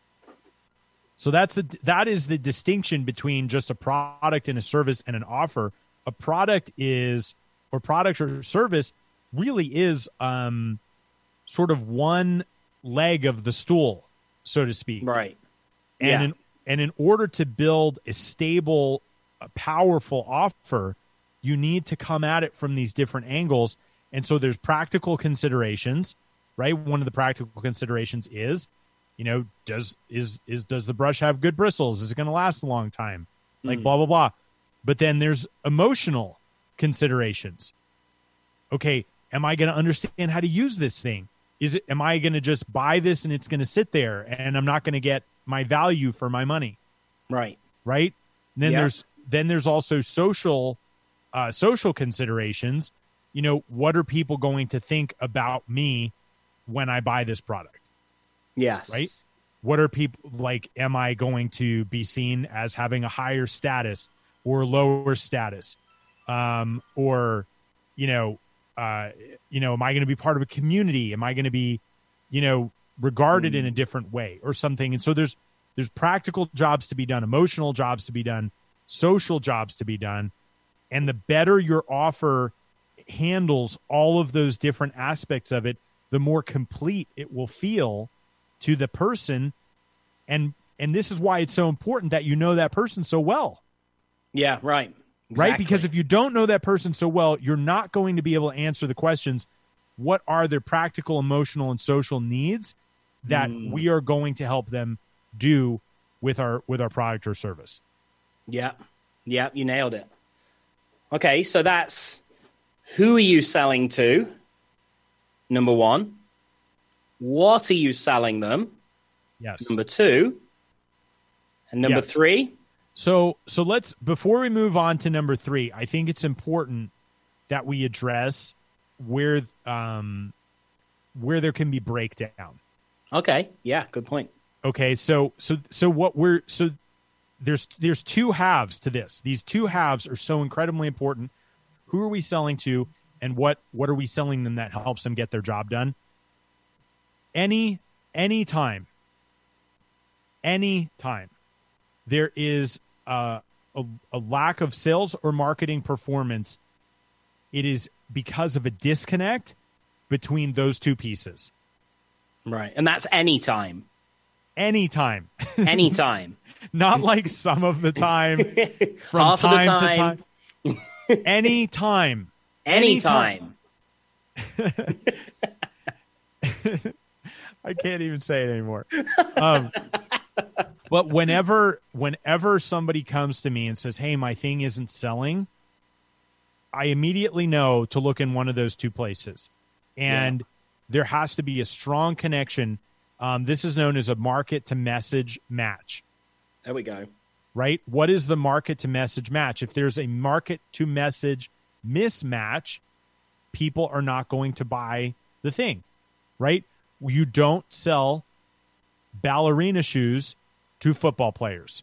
So that's the, that is the distinction between just a product and a service and an offer. A product is, or product or service really is um, sort of one leg of the stool, so to speak. Right. And yeah. in, and in order to build a stable, a powerful offer, you need to come at it from these different angles. And so there's practical considerations, right? One of the practical considerations is, you know, does is is does the brush have good bristles? Is it going to last a long time? Like mm. blah, blah, blah. But then there's emotional considerations. Okay, am I going to understand how to use this thing? Is it, am I going to just buy this and it's going to sit there and I'm not going to get my value for my money? Right. Right. And then yeah. there's, then there's also social, uh, social considerations. You know, what are people going to think about me when I buy this product? Yes. Right. What are people like? Am I going to be seen as having a higher status or lower status? Um, or, you know, uh, you know, am I going to be part of a community? Am I going to be, you know, regarded mm. in a different way or something? And so there's, there's practical jobs to be done, emotional jobs to be done, social jobs to be done. And the better your offer handles all of those different aspects of it, the more complete it will feel to the person. And, and this is why it's so important that you know that person so well. Yeah, right. Exactly. Right? Because if you don't know that person so well, you're not going to be able to answer the questions. What are their practical, emotional, and social needs that mm. we are going to help them do with our with our product or service? Yeah. Yeah, you nailed it. Okay, so that's who are you selling to? Number one. What are you selling them? Yes. Number two. And number Yes. three. So so let's before we move on to number three, I think it's important that we address where um where there can be breakdown. Okay, yeah, good point. Okay, so so so what we're so there's there's two halves to this. These two halves are so incredibly important. Who are we selling to, and what what are we selling them that helps them get their job done? Any any time, any time there is a, a a lack of sales or marketing performance, it is because of a disconnect between those two pieces. Right, and that's anytime. Anytime. Anytime. Not like some of the time from Half of the time, time. to time. Anytime. Anytime. I can't even say it anymore. Um, but whenever whenever somebody comes to me and says, hey, my thing isn't selling, I immediately know to look in one of those two places. And yeah. there has to be a strong connection. Um, this is known as a market to message match. There we go. Right? What is the market to message match? If there's a market to message mismatch, people are not going to buy the thing, right? You don't sell ballerina shoes to football players.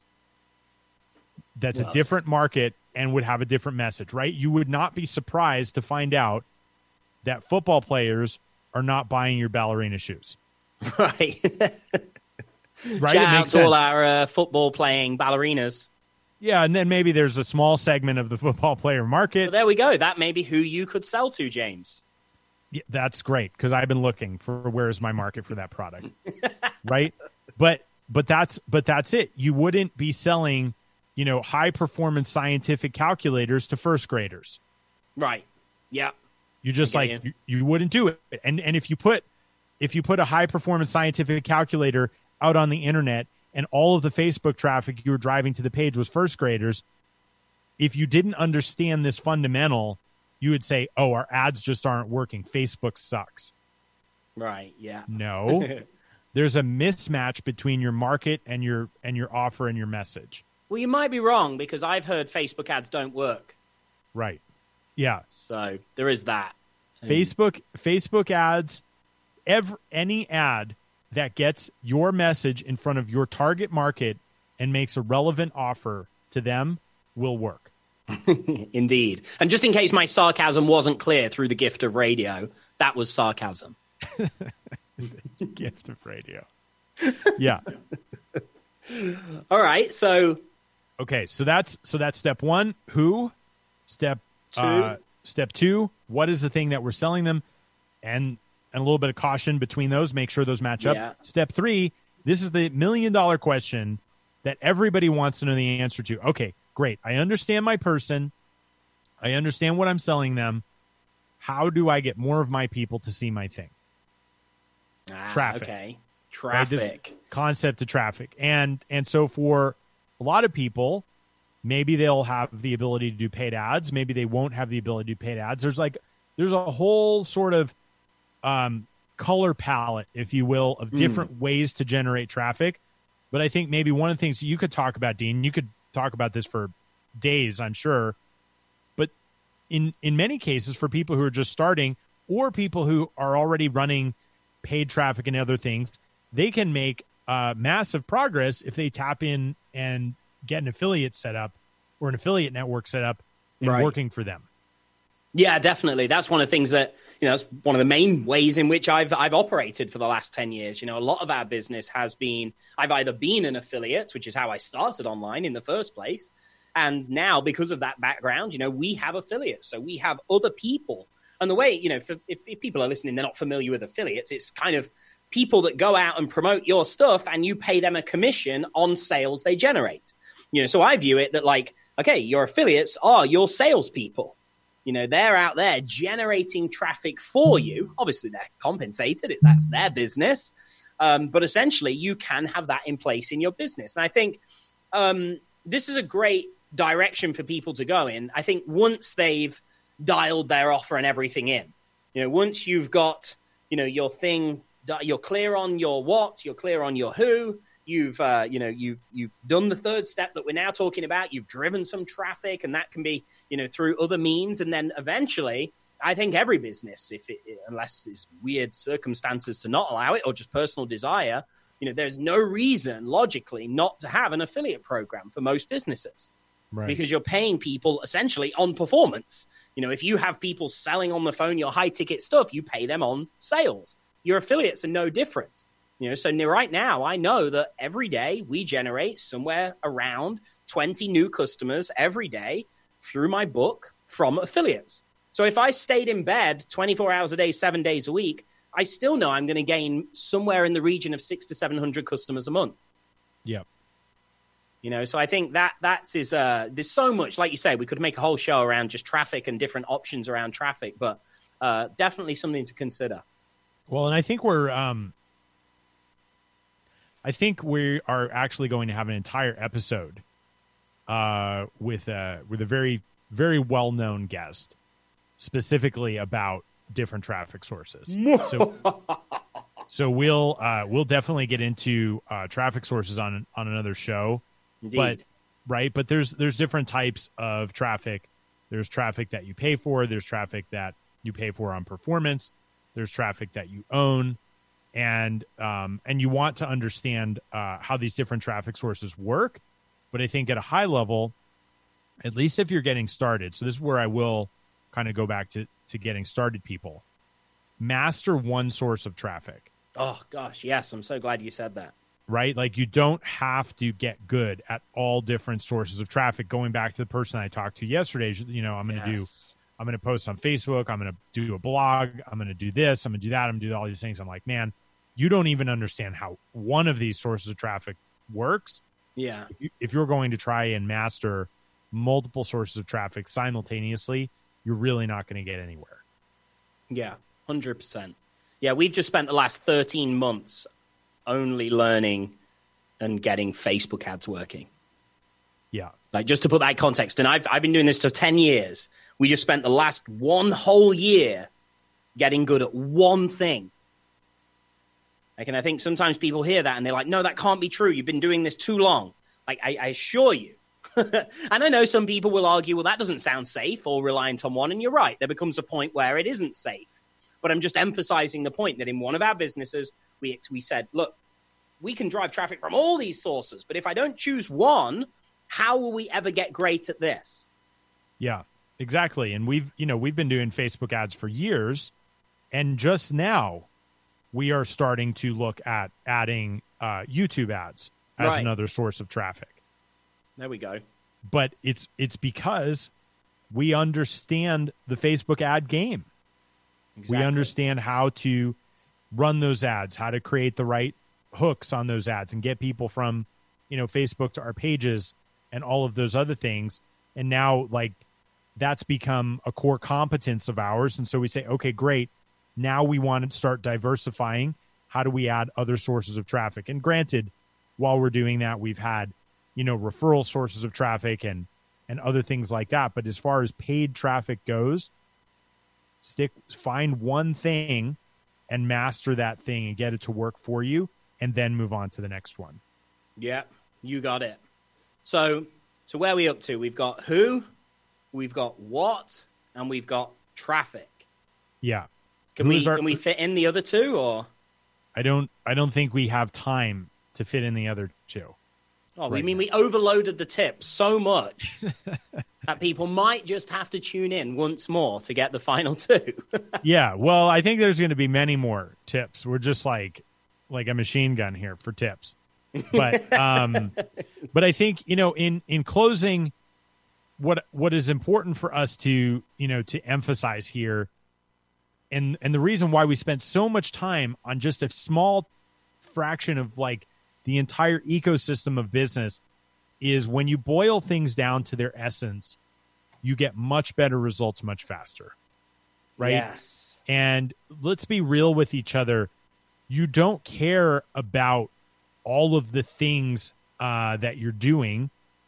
That's well, a different market and would have a different message, right? You would not be surprised to find out that football players are not buying your ballerina shoes. Right. Right. Shout out to all our uh, football playing ballerinas. Yeah, and then maybe there's a small segment of the football player market. Well, there we go. That may be who you could sell to, James. Yeah, that's great, because I've been looking for where's my market for that product. Right? But but that's but that's it. You wouldn't be selling, you know, high performance scientific calculators to first graders. Right. Yeah. You just like you. You, you wouldn't do it. And and if you put if you put a high performance scientific calculator out on the internet and all of the Facebook traffic you were driving to the page was first graders, if you didn't understand this fundamental, you would say, oh, our ads just aren't working. Facebook sucks. Right. Yeah. No, there's a mismatch between your market and your and your offer and your message. Well, you might be wrong, because I've heard Facebook ads don't work. Right. Yeah. So there is that. Facebook Facebook ads, every, any ad that gets your message in front of your target market and makes a relevant offer to them will work. Indeed. And just in case my sarcasm wasn't clear through the gift of radio, that was sarcasm. The gift of radio. Yeah. All right. So. Okay. So that's, so that's step one. Who? Step two. Uh, step two. What is the thing that we're selling them? And, and a little bit of caution between those. Make sure those match up. Yeah. Step three. This is the million dollar question that everybody wants to know the answer to. Okay. Great. I understand my person. I understand what I'm selling them. How do I get more of my people to see my thing? Ah, traffic. Okay. Traffic. Right? Concept of traffic. And and so for a lot of people, maybe they'll have the ability to do paid ads. Maybe they won't have the ability to do paid ads. There's like there's a whole sort of um, color palette, if you will, of different mm. ways to generate traffic. But I think maybe one of the things you could talk about, Dean, you could talk about this for days, I'm sure. But in in many cases, for people who are just starting or people who are already running paid traffic and other things, they can make uh, massive progress if they tap in and get an affiliate set up or an affiliate network set up and right. working for them. Yeah, definitely. That's one of the things that, you know, that's one of the main ways in which I've I've operated for the last ten years. You know, a lot of our business has been, I've either been an affiliate, which is how I started online in the first place. And now, because of that background, you know, we have affiliates. So we have other people. And the way, you know, for, if, if people are listening, they're not familiar with affiliates, it's kind of people that go out and promote your stuff and you pay them a commission on sales they generate. You know, so I view it that like, okay, your affiliates are your salespeople. You know, they're out there generating traffic for you. Obviously, they're compensated. That's their business. Um, but essentially, you can have that in place in your business. And I think um, this is a great direction for people to go in. I think once they've dialed their offer and everything in, you know, once you've got, you know, your thing, you're clear on your what, you're clear on your who, you've, uh, you know, you've, you've done the third step that we're now talking about. You've driven some traffic, and that can be, you know, through other means. And then eventually, I think every business, if it, unless there's weird circumstances to not allow it or just personal desire, you know, there's no reason logically not to have an affiliate program for most businesses. Right. Because you're paying people essentially on performance. You know, if you have people selling on the phone your high ticket stuff, you pay them on sales. Your affiliates are no different. You know, so right now I know that every day we generate somewhere around twenty new customers every day through my book from affiliates. So if I stayed in bed twenty-four hours a day, seven days a week, I still know I'm going to gain somewhere in the region of six to seven hundred customers a month. Yep. You know, so I think that that's is uh, there's so much, like you say, we could make a whole show around just traffic and different options around traffic, but uh, definitely something to consider. Well, and I think we're, um, I think we are actually going to have an entire episode uh, with a with a very very well known guest, specifically about different traffic sources. so, so we'll uh, we'll definitely get into uh, traffic sources on on another show. Indeed. But right, but there's there's different types of traffic. There's traffic that you pay for. There's traffic that you pay for on performance. There's traffic that you own, and um, and you want to understand uh, how these different traffic sources work. But I think at a high level, at least if you're getting started, so this is where I will kind of go back to to getting started. People master one source of traffic. Oh gosh, yes, I'm so glad you said that. Right? Like you don't have to get good at all different sources of traffic. Going back to the person I talked to yesterday, you know, I'm going to yes. do, I'm going to post on Facebook. I'm going to do a blog. I'm going to do this. I'm going to do that. I'm going to do all these things. I'm like, man, you don't even understand how one of these sources of traffic works. Yeah. If, you, if you're going to try and master multiple sources of traffic simultaneously, you're really not going to get anywhere. Yeah, one hundred percent. Yeah, we've just spent the last thirteen months only learning and getting Facebook ads working. Yeah. Like just to put that in context, and I've, I've been doing this for ten years. We just spent the last one whole year getting good at one thing. Like, and I think sometimes people hear that and they're like, no, that can't be true. You've been doing this too long. Like, I, I assure you. And I know some people will argue, well, that doesn't sound safe or reliant on one. And you're right. There becomes a point where it isn't safe. But I'm just emphasizing the point that in one of our businesses, we we said, look, we can drive traffic from all these sources, but if I don't choose one, how will we ever get great at this? Yeah, exactly. And we've, you know, we've been doing Facebook ads for years, and just now we are starting to look at adding uh, YouTube ads as right. another source of traffic. There we go. But it's it's because we understand the Facebook ad game. Exactly. We understand how to run those ads, how to create the right hooks on those ads and get people from, you know, Facebook to our pages and all of those other things. And now, like, that's become a core competence of ours. And so we say, okay, great. Now we want to start diversifying. How do we add other sources of traffic? And granted, while we're doing that, we've had, you know, referral sources of traffic and and other things like that. But as far as paid traffic goes, stick, find one thing and master that thing and get it to work for you, and then move on to the next one. Yeah, you got it. So, so where are we up to? We've got who, we've got what, and we've got traffic. Yeah. Can we our, can we fit in the other two, or? I don't. I don't think we have time to fit in the other two. Oh, we right mean now. We overloaded the tips so much that people might just have to tune in once more to get the final two. Yeah, well, I think there's going to be many more tips. We're just like like a machine gun here for tips. But um, but I think, you know, in in closing, what what is important for us to, you know, to emphasize here, and and the reason why we spent so much time on just a small fraction of like the entire ecosystem of business is when you boil things down to their essence, you get much better results much faster. Right? Yes. And let's be real with each other. You don't care about all of the things uh, that you're doing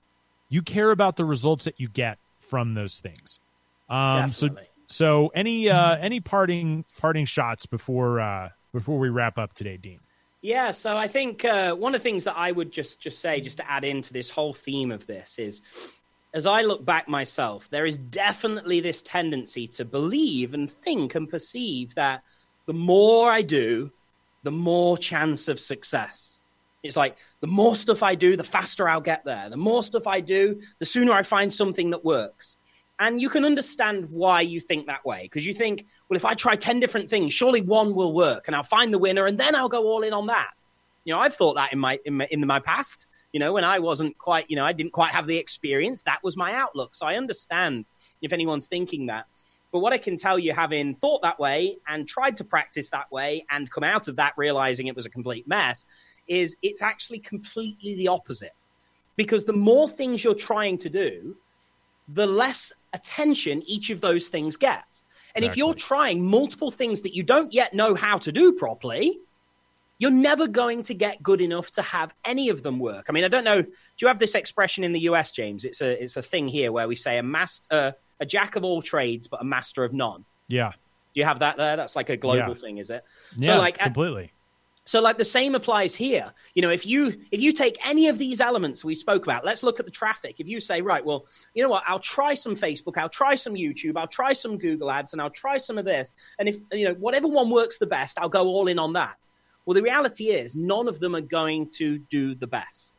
you care about the results that you get from those things. Um, so, Definitely. so any uh, any parting parting shots before uh, before we wrap up today, Dean? Yeah, so I think uh, one of the things that I would just just say, just to add into this whole theme of this, is as I look back myself, there is definitely this tendency to believe and think and perceive that the more I do, the more chance of success. It's like the more stuff I do, the faster I'll get there. The more stuff I do, the sooner I find something that works. And you can understand why you think that way, because you think, well, if I try ten different things, surely one will work and I'll find the winner and then I'll go all in on that. You know, I've thought that in my in my, in my past, you know, when I wasn't quite, you know, I didn't quite have the experience. That was my outlook. So I understand if anyone's thinking that. But what I can tell you, having thought that way and tried to practice that way and come out of that realizing it was a complete mess, is it's actually completely the opposite. Because the more things you're trying to do, the less attention each of those things gets. And exactly. If you're trying multiple things that you don't yet know how to do properly, you're never going to get good enough to have any of them work. I mean, I don't know. Do you have this expression in the U S, James? It's a it's a thing here where we say a master, uh, a jack of all trades, but a master of none. Yeah. Do you have that there? That's like a global yeah. thing, is it? Yeah, so like, completely. So like the same applies here. You know, if you if you take any of these elements we spoke about, let's look at the traffic. If you say, right, well, you know what, I'll try some Facebook, I'll try some YouTube, I'll try some Google ads, and I'll try some of this. And if, you know, whatever one works the best, I'll go all in on that. Well, the reality is none of them are going to do the best.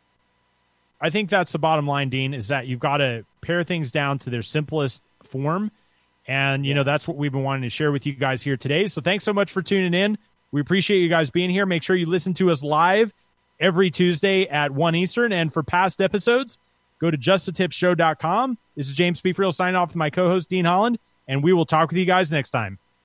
I think that's the bottom line, Dean, is that you've got to pare things down to their simplest form. And, you yeah. know, that's what we've been wanting to share with you guys here today. So thanks so much for tuning in. We appreciate you guys being here. Make sure you listen to us live every Tuesday at one Eastern. And for past episodes, go to just a tip show dot com. This is James P. Friel signing off with my co-host, Dean Holland, and we will talk with you guys next time.